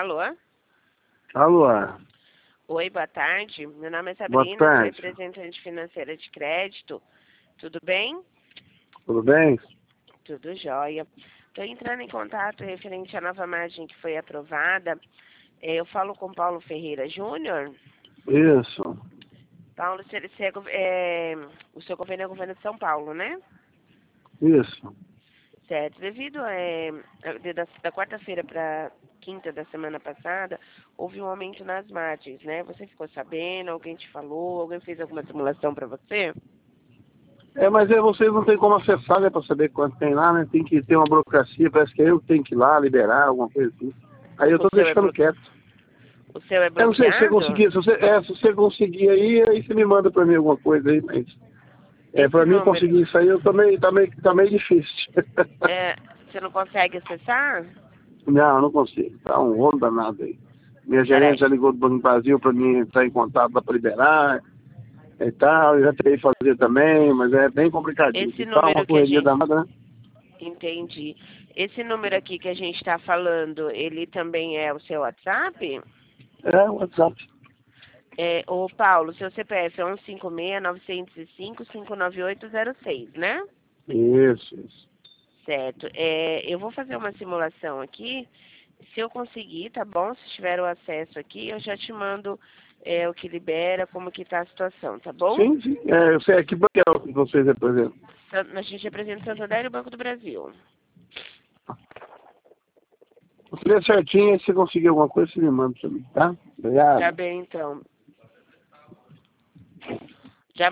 Alô? Alô? Oi, boa tarde. Meu nome é Boa Sabrina, sou tarde. representante financeira de crédito. Tudo bem? Tudo bem? Tudo jóia. Estou entrando em contato referente à nova margem que foi aprovada. Eu falo com Paulo Ferreira Júnior. Isso. Paulo, o seu governo é o governo de São Paulo, né? Isso. Certo. Da quarta-feira para quinta da semana passada, houve um aumento nas margens, né? Você ficou sabendo? Alguém te falou? Alguém fez alguma simulação para você? Mas vocês não tem como acessar, né, para saber quanto tem lá, né? Tem que ter uma burocracia, parece que eu que tenho que ir lá liberar, alguma coisa assim. Aí eu O tô seu é, deixando quieto. o seu é Eu não sei se você bloqueado? conseguir, se você conseguir aí você me manda para mim alguma coisa aí, mas Esse para mim número, conseguir isso aí eu também tá meio difícil. você não consegue acessar? Não, não consigo. Tá um rolo danado aí. Minha gerente Peraí. já ligou do Banco do Brasil para mim entrar em contato para liberar e tal. Eu já tentei fazer também, mas é bem complicadinho. Esse Tá uma número que a correria gente... danada, né? Entendi. Esse número aqui que a gente está falando, ele também é o seu WhatsApp? É, o WhatsApp. Ô, Paulo, seu CPF é 156-905-59806, né? Isso. Certo. Eu vou fazer uma simulação aqui. Se eu conseguir, tá bom? Se tiver o acesso aqui, eu já te mando o que libera, como que tá a situação, tá bom? Sim, sim. Eu sei aqui porque é o que vocês representam. A gente representa o Santander e o Banco do Brasil. Se der certinho, aí se você conseguir alguma coisa, você me manda pra mim, tá? Tá Obrigado. bem, então.